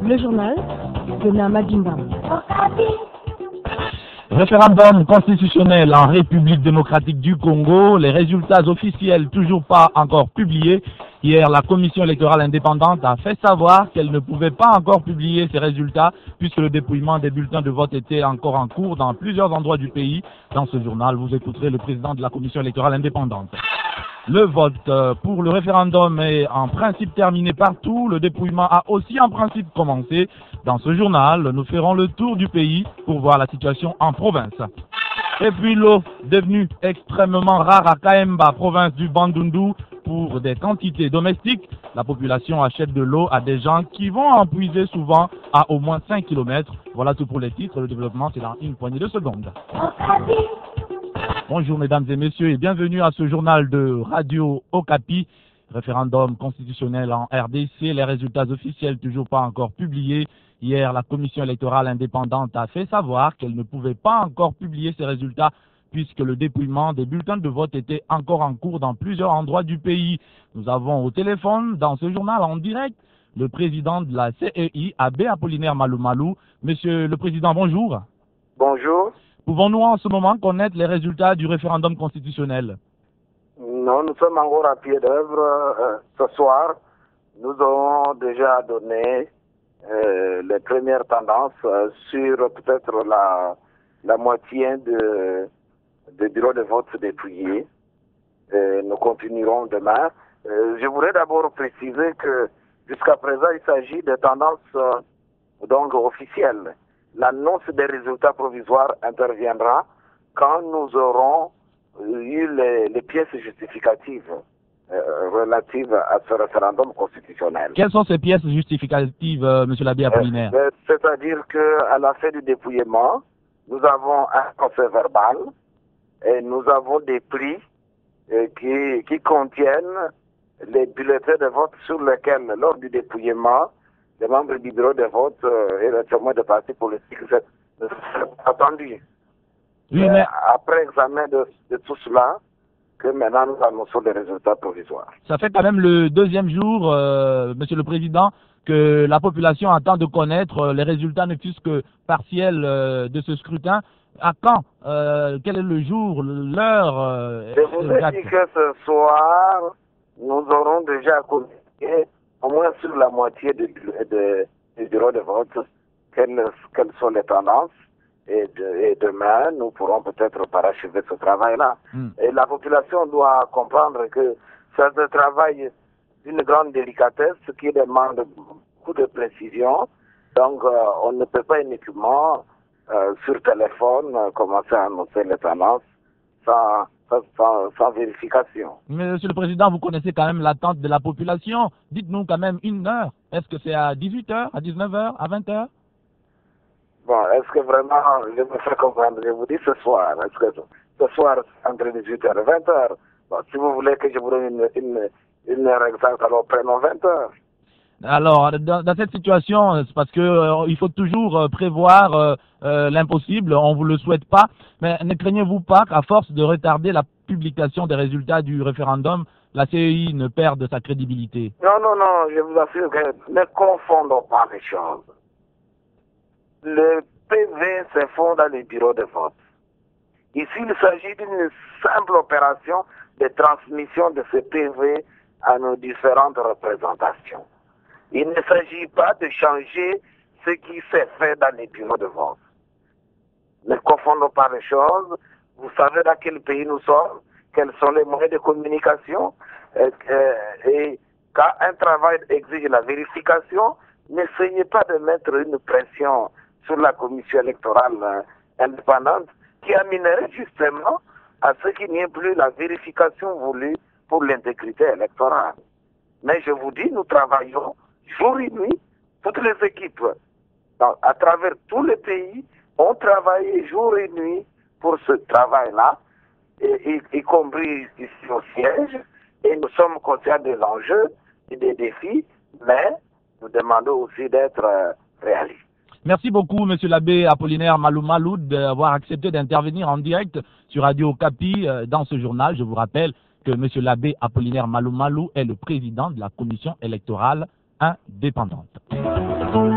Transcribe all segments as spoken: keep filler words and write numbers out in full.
Le journal de Namadimba. Référendum constitutionnel en République démocratique du Congo, les résultats officiels toujours pas encore publiés. Hier, la commission électorale indépendante a fait savoir qu'elle ne pouvait pas encore publier ces résultats puisque le dépouillement des bulletins de vote était encore en cours dans plusieurs endroits du pays. Dans ce journal, vous écouterez le président de la commission électorale indépendante. Le vote pour le référendum est en principe terminé partout. Le dépouillement a aussi en principe commencé. Dans ce journal, nous ferons le tour du pays pour voir la situation en province. Et puis l'eau, devenue extrêmement rare à Kaemba, province du Bandundu, pour des quantités domestiques. La population achète de l'eau à des gens qui vont en puiser souvent à au moins cinq kilomètres. Voilà tout pour les titres. Le développement, c'est dans une poignée de secondes. Bonjour mesdames et messieurs et bienvenue à ce journal de Radio Okapi. Référendum constitutionnel en R D C, les résultats officiels toujours pas encore publiés. Hier, la commission électorale indépendante a fait savoir qu'elle ne pouvait pas encore publier ces résultats puisque le dépouillement des bulletins de vote était encore en cours dans plusieurs endroits du pays. Nous avons au téléphone, dans ce journal en direct, le président de la C E I, Abbé Apollinaire Malou Malou. Monsieur le Président, bonjour. Bonjour. Pouvons-nous en ce moment connaître les résultats du référendum constitutionnel? Non, nous sommes encore à pied d'œuvre. Euh, ce soir, nous avons déjà donné euh, les premières tendances euh, sur peut-être la, la moitié de, de bureaux de vote dépouillés. Euh, nous continuerons demain. Euh, je voudrais d'abord préciser que jusqu'à présent, il s'agit de tendances euh, donc officielles. L'annonce des résultats provisoires interviendra quand nous aurons eu les, les pièces justificatives euh, relatives à ce référendum constitutionnel. Quelles sont ces pièces justificatives, euh, monsieur l'abbé Apollinaire? euh, C'est-à-dire qu'à la fin du dépouillement, nous avons un procès verbal et nous avons des prix euh, qui, qui contiennent les bulletins de vote sur lesquels, lors du dépouillement, les membres du bureau de vote euh, et les témoins de partis politiques sont attendus. Oui, mais... Après examen de, de tout cela, que maintenant nous annonçons les résultats provisoires. Ça fait quand même le deuxième jour, euh, Monsieur le Président, que la population attend de connaître les résultats ne fût-ce que partiels euh, de ce scrutin. À quand euh, Quel est le jour, l'heure euh, Je vous ai dit que ce soir, nous aurons déjà communiqué au moins sur la moitié du de, de, bureau de vote quelles, quelles sont les tendances. Et, de, et demain, nous pourrons peut-être parachever ce travail-là. Mm. Et la population doit comprendre que c'est un travail d'une grande délicatesse qui demande beaucoup de précision. Donc, euh, on ne peut pas uniquement, euh, sur téléphone, euh, commencer à annoncer les tendances sans, sans, sans, sans vérification. Mais Monsieur le Président, vous connaissez quand même l'attente de la population. Dites-nous quand même une heure. Est-ce que c'est à dix-huit heures, à dix-neuf heures, à vingt heures? Bon, est-ce que vraiment, je me fais comprendre, je vous dis ce soir, est-ce que ce soir, entre dix-huit heures et vingt heures, bon, si vous voulez que je vous donne une, une, une heure exacte, alors prenons vingt heures. Alors, dans, dans cette situation, c'est parce que euh, il faut toujours euh, prévoir euh, euh, l'impossible, on vous le souhaite pas, mais ne craignez-vous pas qu'à force de retarder la publication des résultats du référendum, la C E I ne perde sa crédibilité? Non, non, non, je vous assure que ne confondons pas les choses. Le P V se fond dans les bureaux de vote. Ici, il s'agit d'une simple opération de transmission de ce P V à nos différentes représentations. Il ne s'agit pas de changer ce qui s'est fait dans les bureaux de vote. Ne confondons pas les choses. Vous savez dans quel pays nous sommes, quels sont les moyens de communication. Et, et quand un travail exige la vérification, n'essayez pas de mettre une pression sur la commission électorale euh, indépendante qui amènerait justement à ce qu'il n'y ait plus la vérification voulue pour l'intégrité électorale. Mais je vous dis, nous travaillons jour et nuit, toutes les équipes, dans, à travers tous les pays, ont travaillé jour et nuit pour ce travail-là, y, y, y compris ici au siège, et nous sommes conscients des enjeux et des défis, mais nous demandons aussi d'être euh, réalistes. Merci beaucoup, monsieur l'abbé Apollinaire Malou Malou, d'avoir accepté d'intervenir en direct sur Radio Okapi dans ce journal. Je vous rappelle que monsieur l'abbé Apollinaire Malou Malou est le président de la commission électorale indépendante.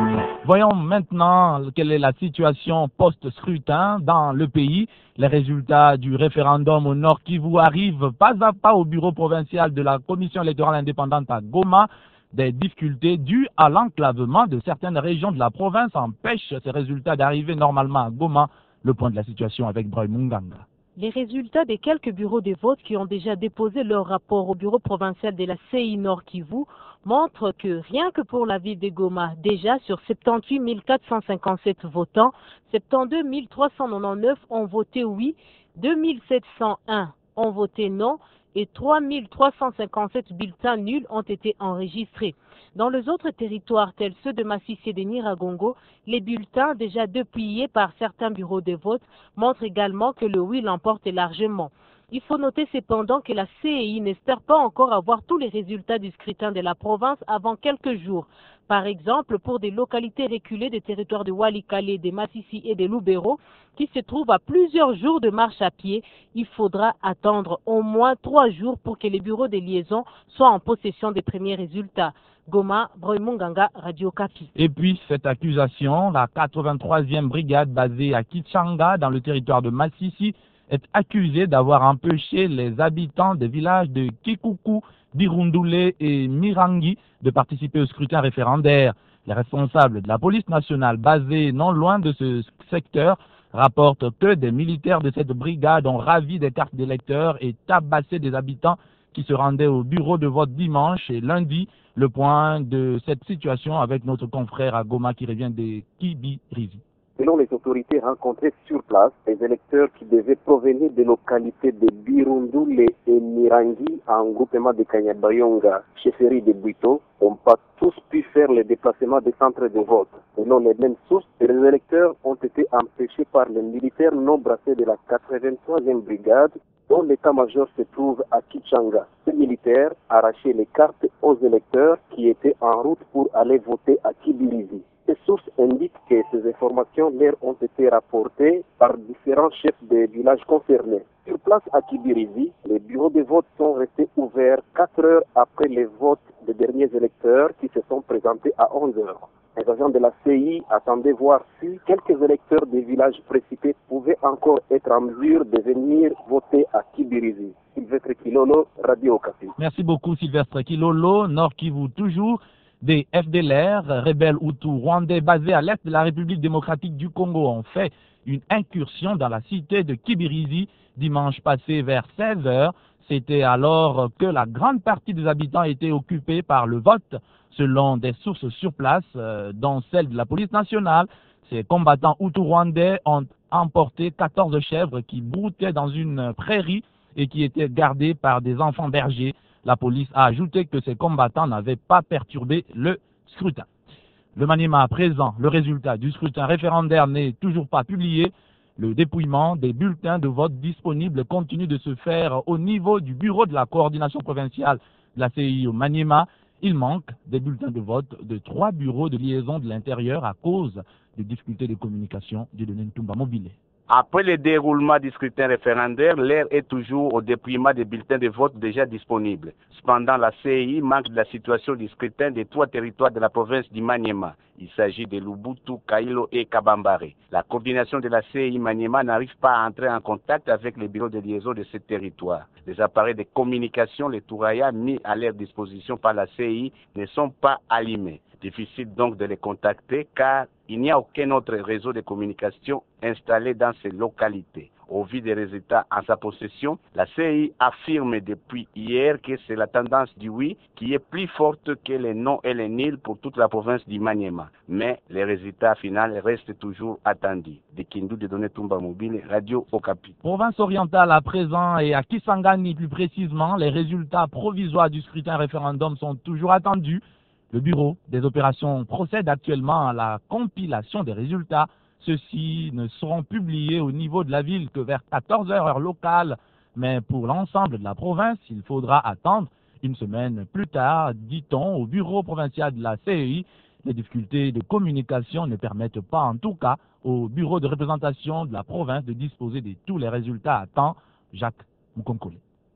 Voyons maintenant quelle est la situation post-scrutin dans le pays. Les résultats du référendum au Nord Kivu arrivent pas à pas au bureau provincial de la Commission électorale indépendante à Goma. Des difficultés dues à l'enclavement de certaines régions de la province empêchent ces résultats d'arriver normalement à Goma. Le point de la situation avec Broy Munganga. Les résultats des quelques bureaux de vote qui ont déjà déposé leur rapport au bureau provincial de la C I Nord Kivu montrent que rien que pour la ville de Goma, déjà sur soixante-dix-huit mille quatre cent cinquante-sept votants, soixante-douze mille trois cent quatre-vingt-dix-neuf ont voté oui, deux mille sept cent un ont voté non et trois mille trois cent cinquante-sept bulletins nuls ont été enregistrés. Dans les autres territoires tels ceux de Massissi et de Nyiragongo, les bulletins déjà dépliés par certains bureaux de vote montrent également que le oui l'emporte largement. Il faut noter cependant que la C I n'espère pas encore avoir tous les résultats du scrutin de la province avant quelques jours. Par exemple, pour des localités reculées des territoires de Walikale, de Massissi et de Lubero, qui se trouvent à plusieurs jours de marche à pied, il faudra attendre au moins trois jours pour que les bureaux de liaison soient en possession des premiers résultats. Goma, Broy Munganga, Radio Kapi. Et puis cette accusation, la quatre-vingt-troisième brigade basée à Kichanga dans le territoire de Massissi est accusée d'avoir empêché les habitants des villages de Kikuku, Birundoulé et Mirangi de participer au scrutin référendaire. Les responsables de la police nationale basée non loin de ce secteur rapportent que des militaires de cette brigade ont ravi des cartes d'électeurs et tabassé des habitants qui se rendaient au bureau de vote dimanche et lundi. Le point de cette situation avec notre confrère à Goma qui revient de Kibirizi. Selon les autorités rencontrées sur place, les électeurs qui devaient provenir des localités de Birundoulé et Mirangi en groupement de Kanyabayonga, chefferie de Buito, n'ont pas tous pu faire le déplacement des centres de vote. Selon les mêmes sources, les électeurs ont été empêchés par les militaires non brassés de la quatre-vingt-troisième brigade, dont l'état-major se trouve à Kichanga. Ces militaires arrachaient les cartes aux électeurs qui étaient en route pour aller voter à Kibirizi. Ces sources indiquent que ces informations leur ont été rapportées par différents chefs des villages concernés. Sur place à Kibirizi, les bureaux de vote sont restés ouverts quatre heures après les votes des derniers électeurs qui se sont présentés à onze heures. Les agents de la C I attendaient voir si quelques électeurs des villages précités pouvaient encore être en mesure de venir voter à Kibirizi. Sylvestre Kilolo, Radio Kapi. Merci beaucoup Sylvestre Kilolo, Nord Kivu toujours. Des F D L R, rebelles Hutus rwandais basés à l'est de la République démocratique du Congo, ont fait une incursion dans la cité de Kibirizi dimanche passé vers seize heures. C'était alors que la grande partie des habitants étaient occupés par le vote, selon des sources sur place, euh, dont celle de la police nationale. Ces combattants Hutus rwandais ont emporté quatorze chèvres qui broutaient dans une prairie et qui étaient gardées par des enfants bergers. La police a ajouté que ces combattants n'avaient pas perturbé le scrutin. Le Maniema à présent, le résultat du scrutin référendaire n'est toujours pas publié. Le dépouillement des bulletins de vote disponibles continue de se faire au niveau du bureau de la coordination provinciale de la C I au Maniema. Il manque des bulletins de vote de trois bureaux de liaison de l'intérieur à cause des difficultés de communication du Ntumba Mobile. Après le déroulement du scrutin référendaire, l'heure est toujours au dépouillement des bulletins de vote déjà disponibles. Cependant, la C I manque de la situation du scrutin des trois territoires de la province du Maniema. Il s'agit de Lubutu, Kailo et Kabambare. La coordination de la C I Maniema n'arrive pas à entrer en contact avec les bureaux de liaison de ces territoires. Les appareils de communication, les Touraya mis à leur disposition par la C I, ne sont pas allumés. Difficile donc de les contacter car il n'y a aucun autre réseau de communication installé dans ces localités. Au vu des résultats en sa possession, la C I affirme depuis hier que c'est la tendance du oui qui est plus forte que les non et les nuls pour toute la province du Maniema. Mais les résultats finaux restent toujours attendus. De Kindu de Donné Tumba Mobile, Radio Okapi. Province orientale à présent et à Kisangani plus précisément, les résultats provisoires du scrutin référendum sont toujours attendus. Le bureau des opérations procède actuellement à la compilation des résultats. Ceux-ci ne seront publiés au niveau de la ville que vers quatorze heures heure locale, mais pour l'ensemble de la province, il faudra attendre une semaine plus tard, dit-on, au bureau provincial de la C E I. Les difficultés de communication ne permettent pas, en tout cas, au bureau de représentation de la province de disposer de tous les résultats à temps. Jacques Moukonkole.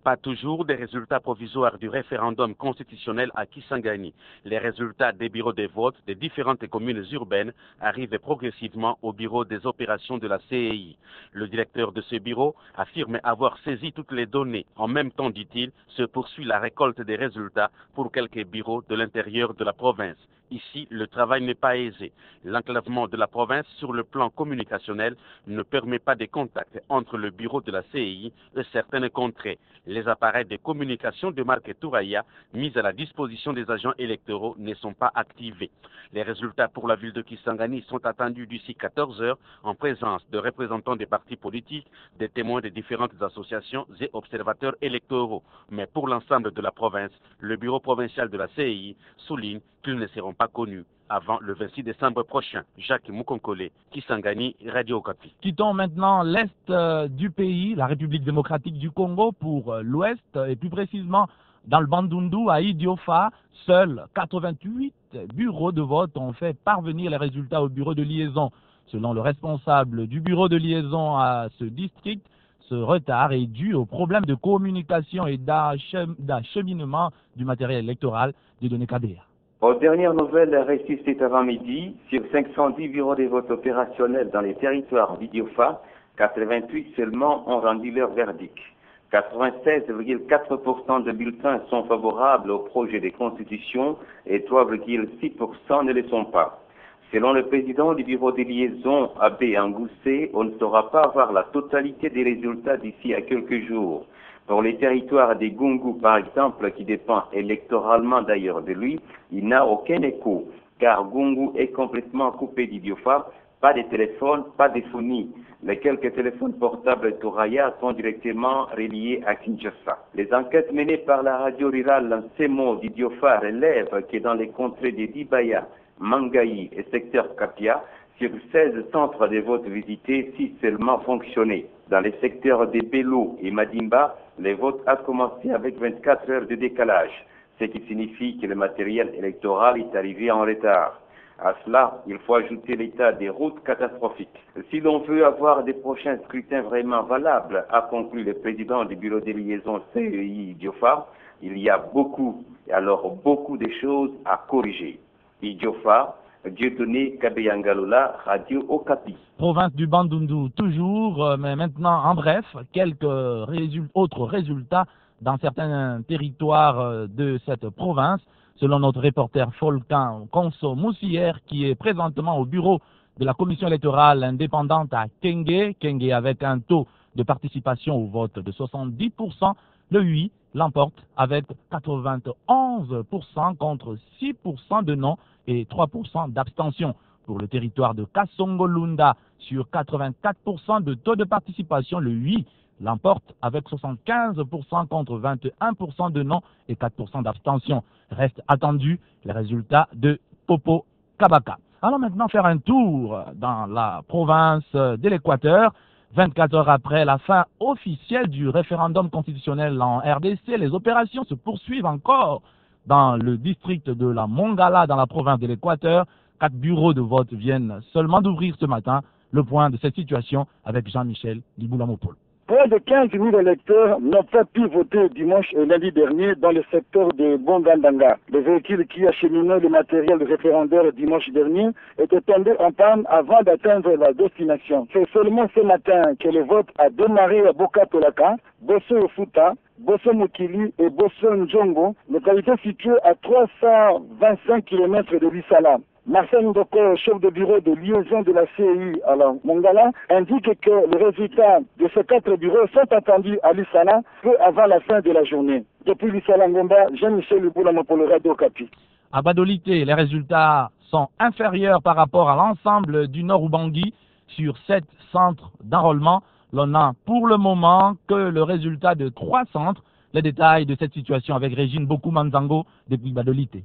Pas toujours des résultats provisoires du référendum constitutionnel à Kisangani. Les résultats des bureaux de vote des différentes communes urbaines arrivent progressivement au bureau des opérations de la C E I. Le directeur de ce bureau affirme avoir saisi toutes les données. En même temps, dit-il, se poursuit la récolte des résultats pour quelques bureaux de l'intérieur de la province. Ici, le travail n'est pas aisé. L'enclavement de la province sur le plan communicationnel ne permet pas de contact entre le bureau de la C E I et certaines contrées. Les appareils de communication de marque Touraya mis à la disposition des agents électoraux ne sont pas activés. Les résultats pour la ville de Kisangani sont attendus d'ici quatorze heures en présence de représentants des partis politiques, des témoins des différentes associations et observateurs électoraux. Mais pour l'ensemble de la province, le bureau provincial de la C E I souligne qu'ils ne seront pas connus avant le vingt-six décembre prochain. Jacques Mukonkole, Kisangani, Radio Okapi. Quittons maintenant l'est euh, du pays, la République démocratique du Congo, pour euh, l'ouest, et plus précisément dans le Bandundu, à Idiofa. Seuls quatre-vingt-huit bureaux de vote ont fait parvenir les résultats au bureau de liaison. Selon le responsable du bureau de liaison à ce district, ce retard est dû au problème de communication et d'acheminement du matériel électoral des données K B R. Aux dernières nouvelles reçues cet avant-midi, sur cinq cent dix bureaux de vote opérationnels dans les territoires d'Idiofa, quatre-vingt-huit seulement ont rendu leur verdict. quatre-vingt-seize virgule quatre pour cent de bulletins sont favorables au projet de constitution et trois virgule six pour cent ne le sont pas. Selon le président du bureau de liaison, Abbé Angoussé, on ne saura pas avoir la totalité des résultats d'ici à quelques jours. Pour les territoires des Gungu, par exemple, qui dépend électoralement d'ailleurs de lui, il n'a aucun écho, car Gungu est complètement coupé d'Idiofa, pas de téléphone, pas de phonie. Les quelques téléphones portables Touraya sont directement reliés à Kinshasa. Les enquêtes menées par la radio rurale Semo d'Idiofa relèvent que dans les contrées de Dibaya, Mangaï et secteur Kapia, sur seize centres de vote visités, six seulement fonctionnaient. Dans les secteurs de Bello et Madimba, le vote a commencé avec vingt-quatre heures de décalage, ce qui signifie que le matériel électoral est arrivé en retard. À cela, il faut ajouter l'état des routes catastrophiques. Si l'on veut avoir des prochains scrutins vraiment valables, a conclu le président du bureau de liaison C E I Idiofa, il y a beaucoup, et alors beaucoup de choses à corriger. Idiofa, Dieudonné Kabeyangalola, Radio Okapi. Province du Bandundu toujours, mais maintenant en bref, quelques résul- autres résultats dans certains territoires de cette province. Selon notre reporter Folkan Konso Moussière, qui est présentement au bureau de la commission électorale indépendante à Kenge, Kenge avec un taux de participation au vote de soixante-dix pour cent, le oui l'emporte avec quatre-vingt-onze pour cent contre six pour cent de non et trois pour cent d'abstention. Pour le territoire de Kasongo-Lunda, sur quatre-vingt-quatre pour cent de taux de participation, le oui l'emporte avec soixante-quinze pour cent contre vingt et un pour cent de non et quatre pour cent d'abstention. Reste attendu les résultats de Popo Kabaka. Allons maintenant faire un tour dans la province de l'Équateur. vingt-quatre heures après la fin officielle du référendum constitutionnel en R D C, les opérations se poursuivent encore dans le district de la Mongala, dans la province de l'Équateur. Quatre bureaux de vote viennent seulement d'ouvrir ce matin. Le point de cette situation avec Jean-Michel Liboulamopol. Près de quinze mille électeurs n'ont pas pu voter dimanche et lundi dernier dans le secteur de Bongandanga. Les véhicules qui acheminaient le matériel référendaire dimanche dernier étaient tombés en panne avant d'atteindre la destination. C'est seulement ce matin que le vote a démarré à Boka Tolaka, Bosso Ofuta, Bosso Mokili et Bosso Njongo, localité située à trois cent vingt-cinq kilomètres de Lissala. Marcel Ndoko, chef de bureau de liaison de la C E I à la Mongala, indique que les résultats de ces quatre bureaux sont attendus à Lissala peu avant la fin de la journée. Depuis Lissala Ngomba, Jean-Michel Luboulama pour le Radio Okapi. À Badolité, les résultats sont inférieurs par rapport à l'ensemble du Nord Ubangi. Sur sept centres d'enrôlement, l'on n'a pour le moment que le résultat de trois centres. Les détails de cette situation avec Régine Bokou Manzango depuis Badolité. Les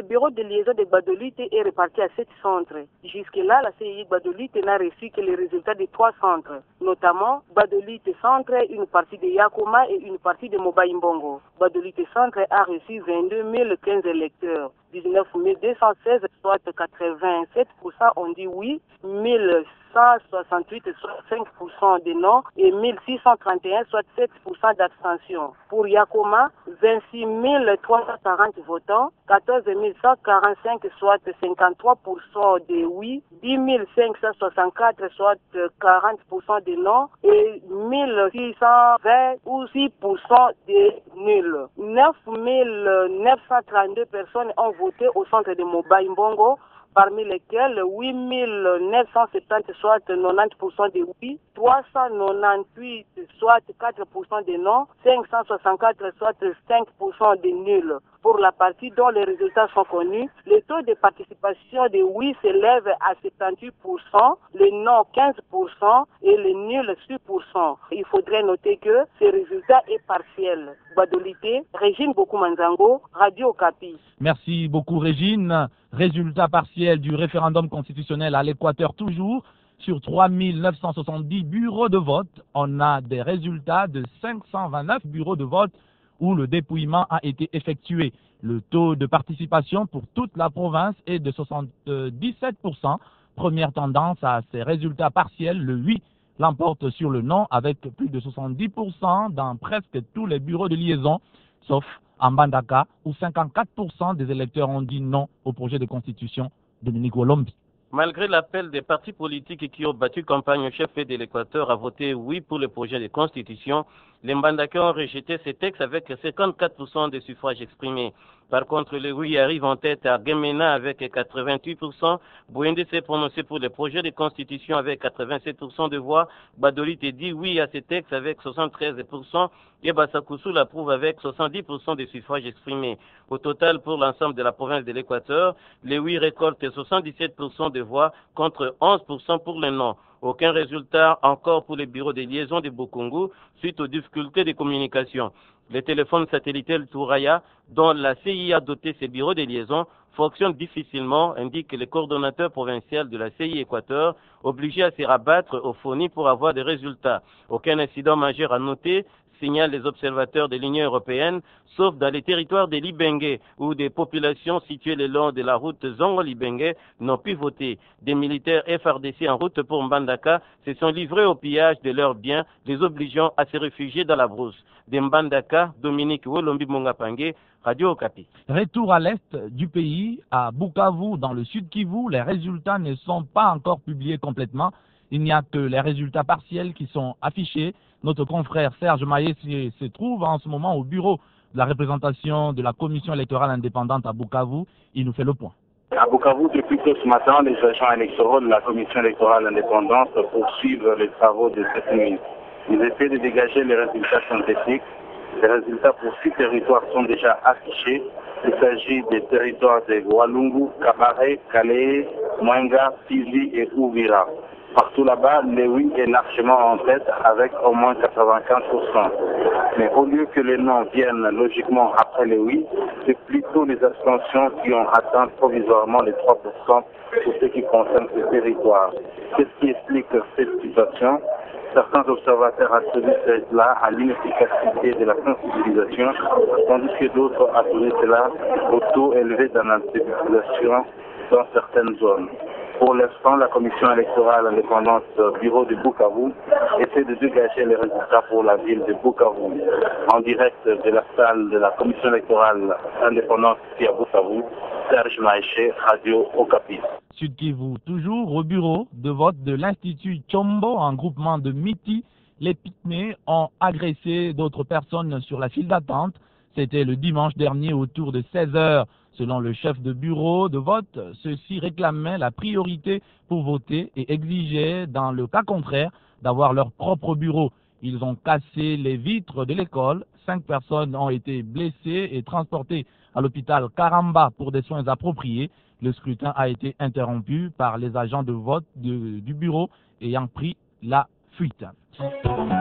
bureau de liaison de Gbadolite est réparti à sept centres. Jusque-là, la C I I Gbadolite n'a reçu que les résultats de trois centres, notamment Gbadolite Centre, une partie de Yakoma et une partie de Mobaïmbongo. Gbadolite Centre a reçu vingt-deux mille quinze électeurs, dix-neuf mille deux cent seize, soit quatre-vingt-sept pour cent ont dit oui, mille cent soixante-huit, soit cinq pour cent de non, et mille six cent trente et un, soit sept pour cent d'abstention. Pour Yakoma, vingt-six mille trois cent quarante votants, quatorze mille cent quarante-cinq, soit cinquante-trois pour cent de oui, dix mille cinq cent soixante-quatre, soit quarante pour cent de non, et mille six cent vingt ou six pour cent de nuls. neuf mille neuf cent trente-deux personnes ont voté au centre de Mobaïmbongo, parmi lesquels huit mille neuf cent soixante-dix, soit quatre-vingt-dix pour cent de oui, trois cent quatre-vingt-dix-huit, soit quatre pour cent de non, cinq cent soixante-quatre, soit cinq pour cent de nuls. Pour la partie dont les résultats sont connus, le taux de participation de oui s'élève à soixante-dix-huit pour cent, le non quinze pour cent et le nul six pour cent. Il faudrait noter que ce résultat est partiel. Gbadolite, Régine Bokumanzango, Radio Okapi. Merci beaucoup Régine. Résultat partiel du référendum constitutionnel à l'Équateur toujours. Sur trois mille neuf cent soixante-dix bureaux de vote, on a des résultats de cinq cent vingt-neuf bureaux de vote où le dépouillement a été effectué. Le taux de participation pour toute la province est de soixante-dix-sept pour cent. Première tendance à ces résultats partiels, le oui l'emporte sur le non avec plus de soixante-dix pour cent dans presque tous les bureaux de liaison, sauf en Mbandaka où cinquante-quatre pour cent des électeurs ont dit non au projet de constitution de Dominique Olombi. Malgré l'appel des partis politiques qui ont battu campagne au chef de l'Équateur à voter oui pour le projet de constitution, les Mbandakais ont rejeté ces textes avec cinquante-quatre pour cent des suffrages exprimés. Par contre, le oui arrive en tête à Gemena avec quatre-vingt-huit pour cent. Bouende s'est prononcé pour le projet de constitution avec quatre-vingt-sept pour cent de voix. Gbadolite dit oui à ces textes avec soixante-treize pour cent. Et Bassakusu l'approuve avec soixante-dix pour cent des suffrages exprimés. Au total, pour l'ensemble de la province de l'Équateur, les oui récoltent soixante-dix-sept pour cent de voix contre onze pour cent pour le non. Aucun résultat encore pour les bureaux de liaison de Bokungu suite aux difficultés de communication. Les téléphones satellitaires Touraya, dont la C I A a doté ses bureaux de liaison, fonctionnent difficilement, indique le coordonnateur provincial de la C I Équateur, obligé à se rabattre au F O N I pour avoir des résultats. Aucun incident majeur à noter, signalent les observateurs de l'Union européenne, sauf dans les territoires des Libengue, où des populations situées le long de la route Zongo-Libengue n'ont pu voter. Des militaires F R D C en route pour Mbandaka se sont livrés au pillage de leurs biens, les obligeant à se réfugier dans la brousse. De Mbandaka, Dominique Wolombi Mongapangue, Radio Okapi. Retour à l'est du pays, à Bukavu, dans le sud Kivu, les résultats ne sont pas encore publiés complètement. Il n'y a que les résultats partiels qui sont affichés. Notre confrère Serge Maillet se trouve en ce moment au bureau de la représentation de la commission électorale indépendante à Bukavu. Il nous fait le point. À Bukavu, depuis tôt ce matin, les agents électoraux de la commission électorale indépendante poursuivent les travaux de cette nuit. Ils essaient de dégager les résultats synthétiques. Les résultats pour six territoires sont déjà affichés. Il s'agit des territoires de Walungu, Kabare, Kalehe, Mwenga, Fizi et Ouvira. Partout là-bas, le oui est largement en tête avec au moins quatre-vingt-quinze pour cent. Mais au lieu que les non viennent logiquement après le oui, c'est plutôt les abstentions qui ont atteint provisoirement les trois pour cent pour ce qui concerne ce territoire. Qu'est-ce qui explique cette situation? Certains observateurs attribuent cela à l'inefficacité de la sensibilisation, tandis que d'autres attribuent cela au taux élevé d'analphabétisation dans certaines zones. Pour l'instant, la commission électorale indépendante Bureau de Bukavu essaie de dégager les résultats pour la ville de Bukavu. En direct de la salle de la commission électorale indépendante ici à Bukavu, Serge Maïché, Radio Okapi. Sud Kivu, toujours au bureau de vote de l'Institut Chombo, un groupement de Miti. Les Pygmées ont agressé d'autres personnes sur la file d'attente. C'était le dimanche dernier autour de seize heures. Selon le chef de bureau de vote, ceux-ci réclamaient la priorité pour voter et exigeaient, dans le cas contraire, d'avoir leur propre bureau. Ils ont cassé les vitres de l'école. Cinq personnes ont été blessées et transportées à l'hôpital Karamba pour des soins appropriés. Le scrutin a été interrompu par les agents de vote de, du bureau ayant pris la fuite.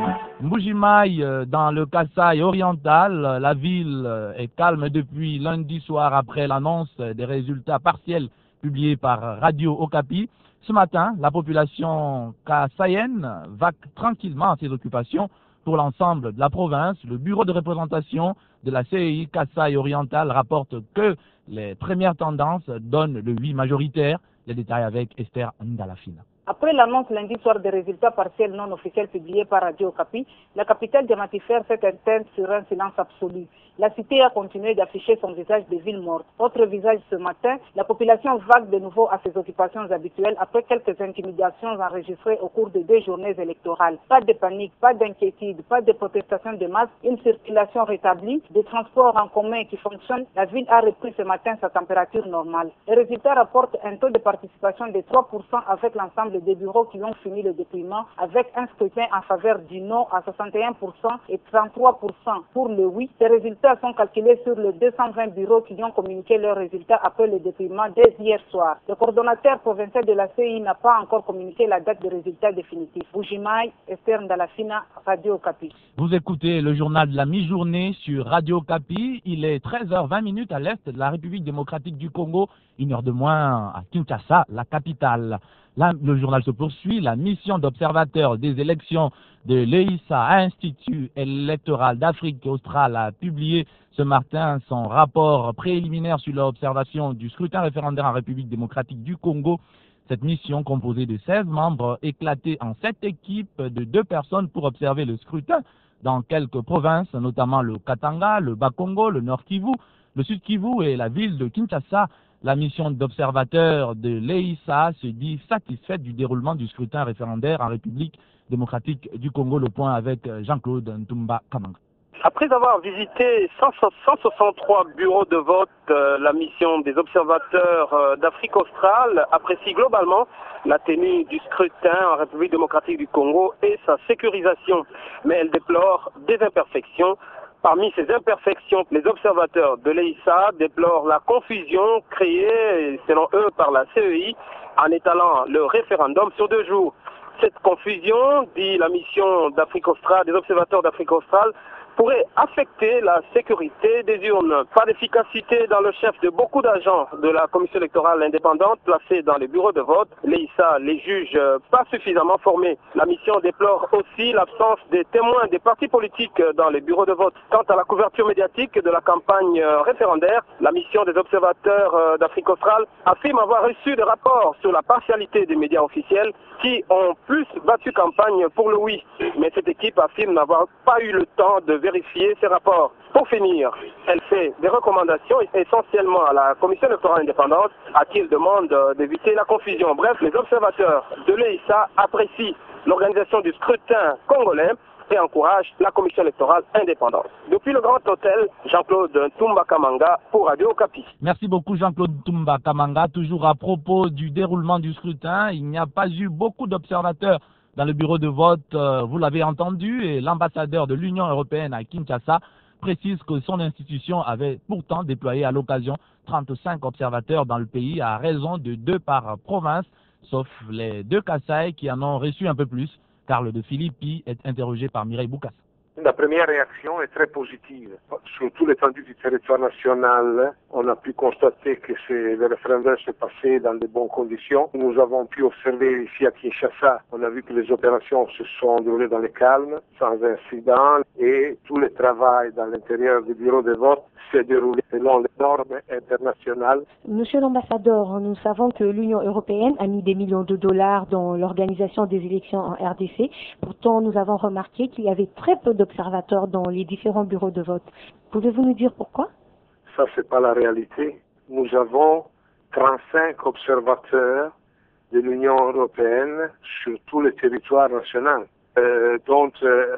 Mbujimaï, dans le Kasaï oriental, la ville est calme depuis lundi soir après l'annonce des résultats partiels publiés par Radio Okapi. Ce matin, la population kasaïenne vaque tranquillement à ses occupations. Pour l'ensemble de la province, le bureau de représentation de la C E I Kasaï oriental rapporte que les premières tendances donnent le oui majoritaire. Les détails avec Esther Ndalafina. Après l'annonce lundi soir des résultats partiels non officiels publiés par Radio Okapi, la capitale dématifère s'est éteinte sur un silence absolu. La cité a continué d'afficher son visage de ville morte. Autre visage ce matin, la population vague de nouveau à ses occupations habituelles après quelques intimidations enregistrées au cours de deux journées électorales. Pas de panique, pas d'inquiétude, pas de protestation de masse, une circulation rétablie, des transports en commun qui fonctionnent. La ville a repris ce matin sa température normale. Les résultats rapportent un taux de participation de trois pour cent avec l'ensemble des bureaux qui ont fini le dépouillement, avec un scrutin en faveur du non à soixante et un pour cent et trente-trois pour cent pour le oui. Ces résultats sont calculés sur les deux cent vingt bureaux qui ont communiqué leurs résultats après le dépouillement dès hier soir. Le coordonnateur provincial de la C I n'a pas encore communiqué la date de résultats définitifs. Bujimaï, Esther Ndalafina, Radio Okapi. Vous écoutez le journal de la mi-journée sur Radio Okapi. Il est treize heures vingt à l'est de la République démocratique du Congo, une heure de moins à Kinshasa, la capitale. Là, le journal se poursuit. La mission d'observateur des élections de l'E I S A, Institut électoral d'Afrique australe, a publié ce matin son rapport préliminaire sur l'observation du scrutin référendaire en République démocratique du Congo. Cette mission, composée de seize membres, éclatée en sept équipes de deux personnes pour observer le scrutin dans quelques provinces, notamment le Katanga, le Bas-Congo, le Nord-Kivu, le Sud-Kivu et la ville de Kinshasa. La mission d'observateur de l'E I S A se dit satisfaite du déroulement du scrutin référendaire en République démocratique du Congo. Le point avec Jean-Claude Ntumba Kamanga. Après avoir visité cent soixante-trois bureaux de vote, euh, la mission des observateurs euh, d'Afrique australe apprécie globalement la tenue du scrutin en République démocratique du Congo et sa sécurisation. Mais elle déplore des imperfections. Parmi ces imperfections, les observateurs de l'E I S A déplorent la confusion créée, selon eux, par la C E I en étalant le référendum sur deux jours. Cette confusion, dit la mission d'Afrique australe, des observateurs d'Afrique australe, pourrait affecter la sécurité des urnes. Pas d'efficacité dans le chef de beaucoup d'agents de la commission électorale indépendante placés dans les bureaux de vote. L'E I S A les juge pas suffisamment formés. La mission déplore aussi l'absence des témoins des partis politiques dans les bureaux de vote. Quant à la couverture médiatique de la campagne référendaire, la mission des observateurs d'Afrique australe affirme avoir reçu des rapports sur la partialité des médias officiels qui ont plus battu campagne pour le oui. Mais cette équipe affirme n'avoir pas eu le temps de vérifier ces rapports. Pour finir, elle fait des recommandations essentiellement à la commission électorale indépendante à qui elle demande d'éviter la confusion. Bref, les observateurs de l'E I S A apprécient l'organisation du scrutin congolais et encouragent la commission électorale indépendante. Depuis le Grand Hôtel, Jean-Claude Ntumba Kamanga pour Radio Okapi. Merci beaucoup Jean-Claude Ntumba Kamanga. Toujours à propos du déroulement du scrutin, il n'y a pas eu beaucoup d'observateurs dans le bureau de vote, euh, vous l'avez entendu, et l'ambassadeur de l'Union européenne à Kinshasa précise que son institution avait pourtant déployé à l'occasion trente-cinq observateurs dans le pays à raison de deux par province, sauf les deux Kasaï qui en ont reçu un peu plus. Carl de Philippi est interrogé par Mireille Boukas. La première réaction est très positive. Sur tout l'étendue du territoire national, on a pu constater que le référendum s'est passé dans de bonnes conditions. Nous avons pu observer ici à Kinshasa, on a vu que les opérations se sont déroulées dans le calme, sans incident, et tout le travail dans l'intérieur du bureau de vote s'est déroulé selon les normes internationales. Monsieur l'ambassadeur, nous savons que l'Union européenne a mis des millions de dollars dans l'organisation des élections en R D C. Pourtant, nous avons remarqué qu'il y avait très peu d'observateurs dans les différents bureaux de vote. Pouvez-vous nous dire pourquoi? Ça, c'est pas la réalité. Nous avons trente-cinq observateurs de l'Union européenne sur tout le territoire national, euh, dont euh,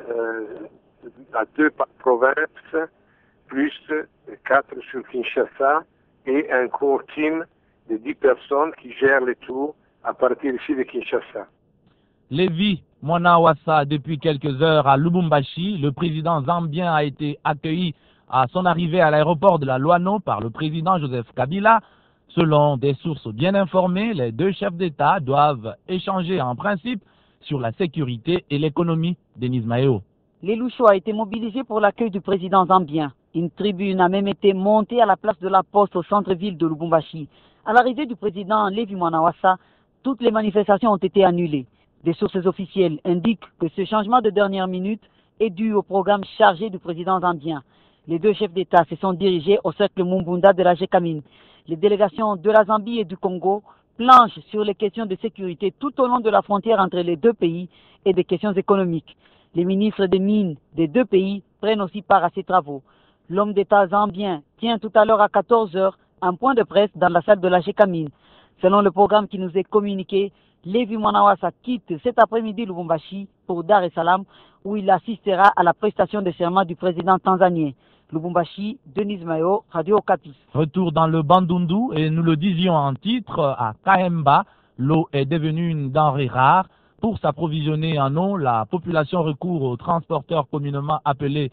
à deux par province, plus quatre sur Kinshasa et un core team de dix personnes qui gèrent les tours à partir ici de Kinshasa. Lévi Mwanawasa, depuis quelques heures à Lubumbashi, le président zambien a été accueilli à son arrivée à l'aéroport de la Luano par le président Joseph Kabila. Selon des sources bien informées, les deux chefs d'État doivent échanger en principe sur la sécurité et l'économie Denise Mayo. Les Louchos a été mobilisé pour l'accueil du président zambien. Une tribune a même été montée à la place de la Poste au centre-ville de Lubumbashi. À l'arrivée du président Levi Mwanawasa, toutes les manifestations ont été annulées. Des sources officielles indiquent que ce changement de dernière minute est dû au programme chargé du président zambien. Les deux chefs d'État se sont dirigés au cercle Mumbunda de la Gécamine. Les délégations de la Zambie et du Congo planchent sur les questions de sécurité tout au long de la frontière entre les deux pays et des questions économiques. Les ministres des mines des deux pays prennent aussi part à ces travaux. L'homme d'État zambien tient tout à l'heure à quatorze heures un point de presse dans la salle de la Gécamine. Selon le programme qui nous est communiqué, Levi Mwanawasa quitte cet après-midi Lubumbashi pour Dar es Salaam où il assistera à la prestation de serment du président tanzanien. Lubumbashi, Denise Mayo, Radio Okapi. Retour dans le Bandundu et nous le disions en titre, à Kaemba, l'eau est devenue une denrée rare. Pour s'approvisionner en eau, la population recourt aux transporteurs communément appelés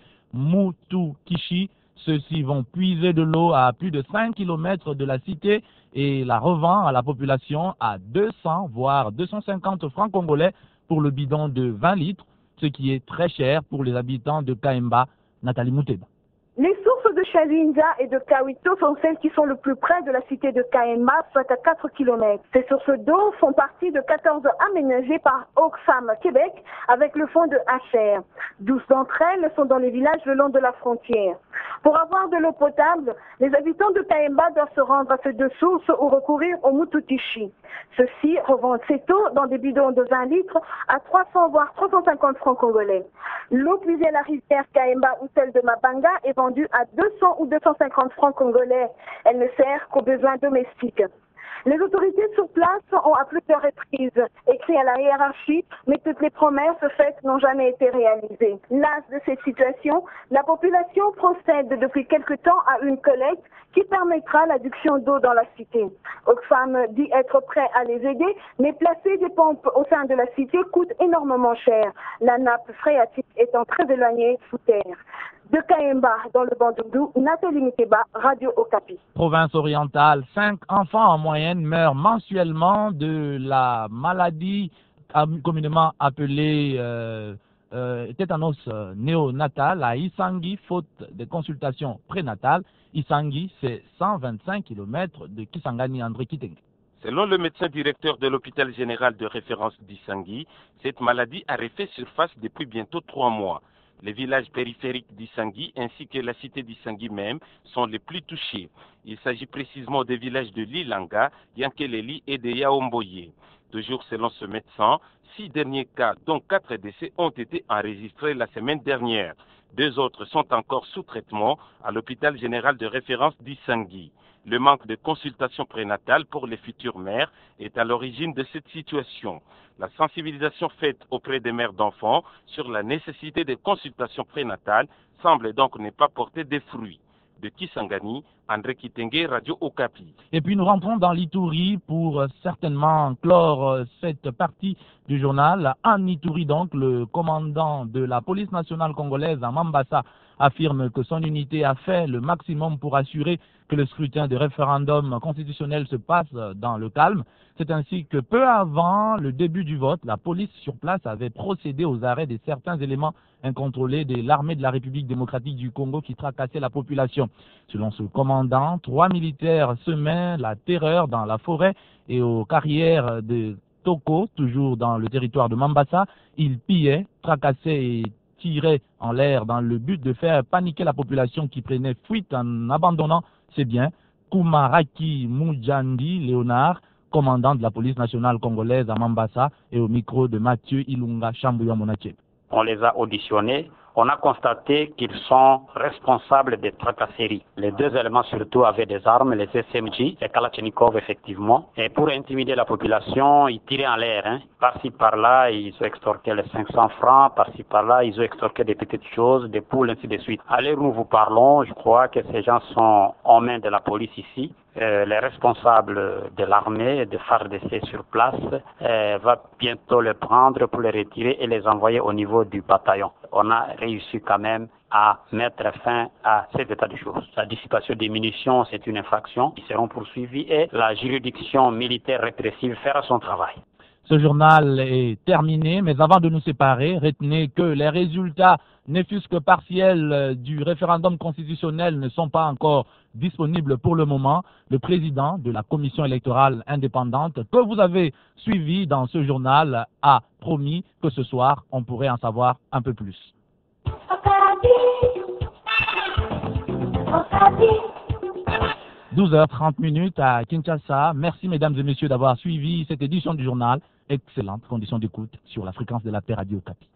Mutukishi. Ceux-ci vont puiser de l'eau à plus de cinq kilomètres de la cité et la revend à la population à deux cents voire deux cent cinquante francs congolais pour le bidon de vingt litres, ce qui est très cher pour les habitants de Kaemba. Nathalie Mouteba. Les sources de Chalinja et de Kawito sont celles qui sont le plus près de la cité de Kaemba, soit à quatre kilomètres. Ces sources d'eau font partie de quatorze aménagées par Oxfam Québec avec le fonds de H R. douze d'entre elles sont dans les villages le long de la frontière. Pour avoir de l'eau potable, les habitants de Kaemba doivent se rendre à ces deux sources ou recourir au Mututishi. Ceux-ci revendent cette eau dans des bidons de vingt litres à trois cents voire trois cent cinquante francs congolais. L'eau puisée à la rivière Kaemba ou celle de Mabanga est vendue à deux cents ou deux cent cinquante francs congolais. Elle ne sert qu'aux besoins domestiques. Les autorités sur place ont à plusieurs reprises écrit à la hiérarchie, mais toutes les promesses faites n'ont jamais été réalisées. Las de cette situation, la population procède depuis quelque temps à une collecte qui permettra l'adduction d'eau dans la cité. Oxfam dit être prêt à les aider, mais placer des pompes au sein de la cité coûte énormément cher, la nappe phréatique étant très éloignée sous terre. De Kaemba, dans le Bandundu, Nathalie Mouteba, Radio Okapi. Province orientale, cinq enfants en moyenne meurent mensuellement de la maladie communément appelée euh, euh, tétanos néonatal à Isangi, faute de consultations prénatales. Isangi, c'est cent vingt-cinq kilomètres de Kisangani, André Kitenge. Selon le médecin directeur de l'hôpital général de référence d'Isangi, cette maladie a refait surface depuis bientôt trois mois. Les villages périphériques d'Isangi ainsi que la cité d'Isangi même sont les plus touchés. Il s'agit précisément des villages de Lilanga, Yankeleli et de Yaomboye. Toujours selon ce médecin, six derniers cas, dont quatre décès, ont été enregistrés la semaine dernière. Deux autres sont encore sous traitement à l'hôpital général de référence d'Isangi. Le manque de consultation prénatale pour les futures mères est à l'origine de cette situation. La sensibilisation faite auprès des mères d'enfants sur la nécessité des consultations prénatales semble donc ne pas porter des fruits. De Kisangani, André Kitenge, Radio Okapi. Et puis nous rentrons dans l'Ituri pour euh, certainement clore euh, cette partie du journal. En Ituri donc, le commandant de la police nationale congolaise à Mambasa affirme que son unité a fait le maximum pour assurer que le scrutin de référendum constitutionnel se passe dans le calme. C'est ainsi que peu avant le début du vote, la police sur place avait procédé aux arrêts de certains éléments incontrôlés de l'armée de la République démocratique du Congo qui tracassaient la population. Selon ce commandant, trois militaires semaient la terreur dans la forêt et aux carrières de Toko, toujours dans le territoire de Mambasa. Ils pillaient, tracassaient et tiraient en l'air dans le but de faire paniquer la population qui prenait fuite en abandonnant ses biens. Kumaraki Mujandi Léonard, commandant de la police nationale congolaise à Mambasa, et au micro de Mathieu Ilunga Chambouya Monache. On les a auditionnés. On a constaté qu'ils sont responsables des tracasseries. Les deux éléments surtout avaient des armes, les S M J, les Kalachnikov effectivement. Et pour intimider la population, ils tiraient en l'air. Hein. Par-ci par-là, ils ont extorqué les cinq cents francs. Par-ci par-là, ils ont extorqué des petites choses, des poules, ainsi de suite. À l'heure où nous vous parlons, je crois que ces gens sont en main de la police ici. Euh, les responsables de l'armée, de F A R D C sur place, euh, va bientôt les prendre pour les retirer et les envoyer au niveau du bataillon. On a réussi quand même à mettre fin à cet état de choses. La dissipation des munitions, c'est une infraction qui seront poursuivies et la juridiction militaire répressive fera son travail. Ce journal est terminé, mais avant de nous séparer, retenez que les résultats, ne fût-ce que partiels, du référendum constitutionnel ne sont pas encore disponibles pour le moment. Le président de la commission électorale indépendante que vous avez suivi dans ce journal a promis que ce soir, on pourrait en savoir un peu plus. douze heures trente minutes à Kinshasa. Merci mesdames et messieurs d'avoir suivi cette édition du journal. Excellente condition d'écoute sur la fréquence de la paix Radio Okapi.